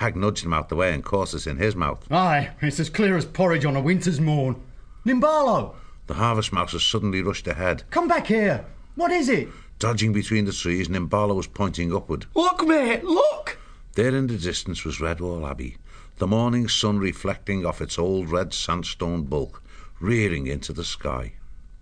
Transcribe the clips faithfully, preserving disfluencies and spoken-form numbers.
Tag nudged him out the way and caught it in his mouth. Aye, it's as clear as porridge on a winter's morn. Nimbalo! The harvest mouse has suddenly rushed ahead. Come back here! What is it? Dodging between the trees, Nimbalo was pointing upward. Look, mate, look! There in the distance was Redwall Abbey, the morning sun reflecting off its old red sandstone bulk, rearing into the sky.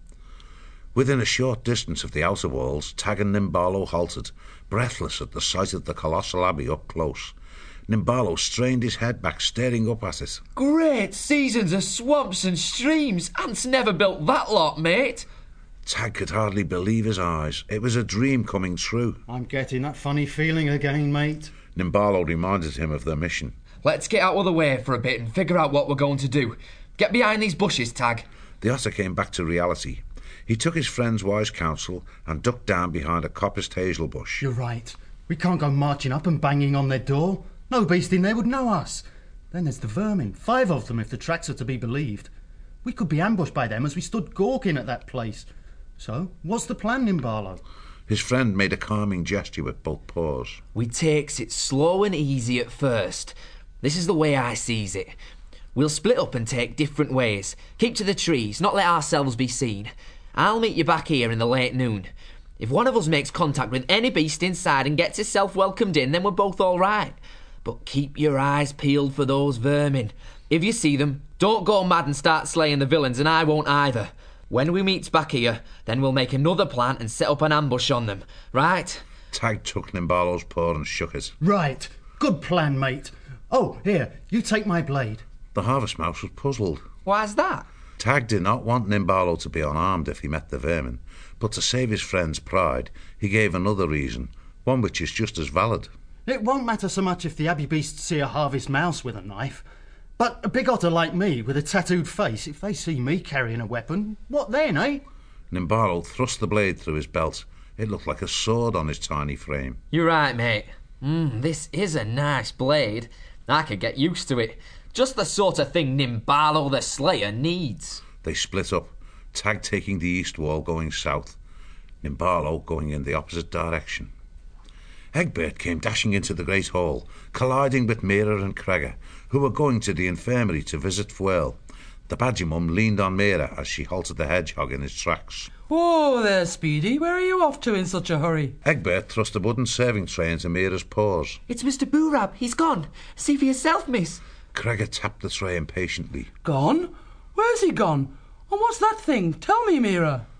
Within a short distance of the outer walls, Tag and Nimbalo halted, breathless at the sight of the colossal abbey up close. Nimbalo strained his head back, staring up at it. Great seasons of swamps and streams. Ants never built that lot, mate. Tag could hardly believe his eyes. It was a dream coming true. I'm getting that funny feeling again, mate. Nimbalo reminded him of their mission. Let's get out of the way for a bit and figure out what we're going to do. Get behind these bushes, Tag. The otter came back to reality. He took his friend's wise counsel and ducked down behind a coppiced hazel bush. You're right. We can't go marching up and banging on their door. No beast in there would know us. Then there's the vermin, five of them if the tracks are to be believed. We could be ambushed by them as we stood gawking at that place. So, what's the plan, Nimbalo? His friend made a calming gesture with both paws. We takes it slow and easy at first. This is the way I sees it. We'll split up and take different ways. Keep to the trees, not let ourselves be seen. I'll meet you back here in the late noon. If one of us makes contact with any beast inside and gets himself welcomed in, then we're both all right. But keep your eyes peeled for those vermin. If you see them, don't go mad and start slaying the villains, and I won't either. When we meet back here, then we'll make another plan and set up an ambush on them, right? Tag took Nimbalo's paw and shook it. Right. Good plan, mate. Oh, here, you take my blade. The harvest mouse was puzzled. Why's that? Tag did not want Nimbalo to be unarmed if he met the vermin, but to save his friend's pride, he gave another reason, one which is just as valid. It won't matter so much if the abbey beasts see a harvest mouse with a knife. But a big otter like me, with a tattooed face, if they see me carrying a weapon, what then, eh? Nimbalo thrust the blade through his belt. It looked like a sword on his tiny frame. You're right, mate. Mm, this is a nice blade. I could get used to it. Just the sort of thing Nimbalo the Slayer needs. They split up, Tag taking the east wall going south, Nimbalo going in the opposite direction. Egbert came dashing into the great hall, colliding with Mira and Cregga, who were going to the infirmary to visit Fwell. The badger mum leaned on Mira as she halted the hedgehog in his tracks. Whoa there, Speedy. Where are you off to in such a hurry? Egbert thrust a wooden serving tray into Mira's paws. It's Mister Boorab. He's gone. See for yourself, miss. Cregga tapped the tray impatiently. Gone? Where's he gone? And what's that thing? Tell me, Mira.